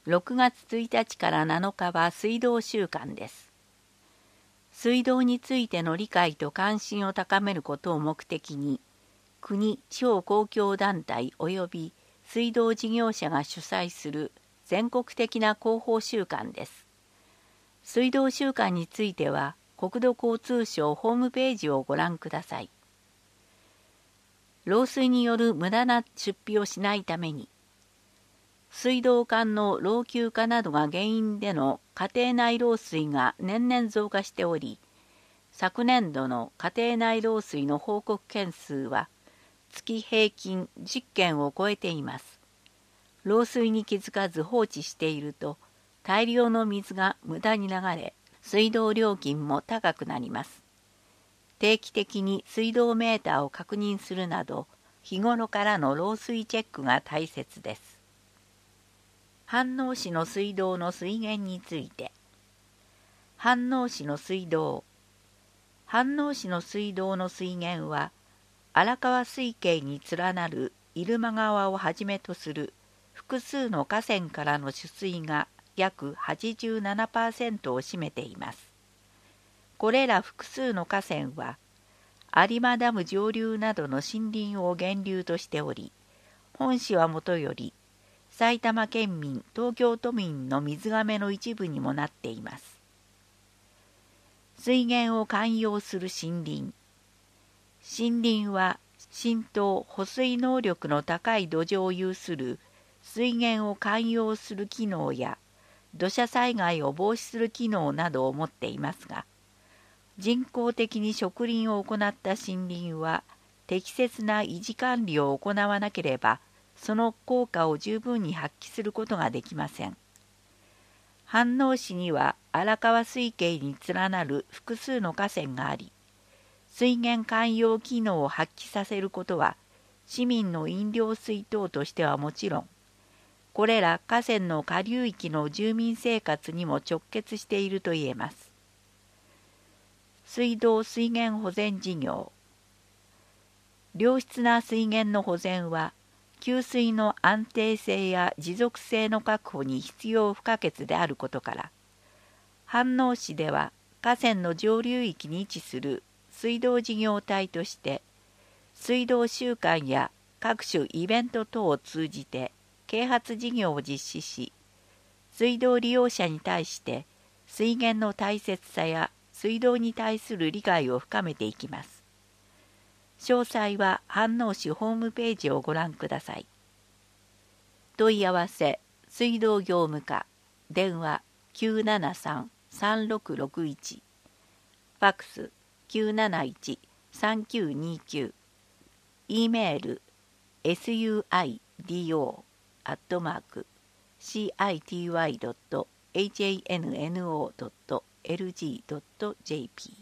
6月1日から7日は水道週間です。水道についての理解と関心を高めることを目的に、国・地方公共団体及び水道事業者が主催する全国的な広報週間です。水道週間については、国土交通省ホームページをご覧ください。漏水による無駄な出費をしないために、水道管の老朽化などが原因での家庭内漏水が年々増加しており、昨年度の家庭内漏水の報告件数は月平均10件を超えています。漏水に気づかず放置していると、大量の水が無駄に流れ、水道料金も高くなります。定期的に水道メーターを確認するなど、日頃からの漏水チェックが大切です。飯能市の水道の水源について。飯能市の水道。飯能市の水道の水源は、荒川水系に連なる入間川をはじめとする複数の河川からの取水が約 87% を占めています。これら複数の河川は、有馬ダム上流などの森林を源流としており、本市はもとより、埼玉県民、東京都民の水がめの一部にもなっています。水源を涵養する森林。森林は、浸透・保水能力の高い土壌を有する水源を涵養する機能や、土砂災害を防止する機能などを持っていますが、人工的に植林を行った森林は適切な維持管理を行わなければその効果を十分に発揮することができません。飯能市には荒川水系に連なる複数の河川があり、水源涵養機能を発揮させることは市民の飲料水等としてはもちろん、これら河川の下流域の住民生活にも直結していると言えます。水道水源保全事業。良質な水源の保全は、給水の安定性や持続性の確保に必要不可欠であることから、飯能市では河川の上流域に位置する水道事業体として、水道週間や各種イベント等を通じて啓発事業を実施し、水道利用者に対して水源の大切さや水道に対する理解を深めていきます。詳細は飯能市ホームページをご覧ください。問い合わせ、水道業務課、電話 973-3661、ファックス 971-3929、E メール suido@city.hanno.lg.jp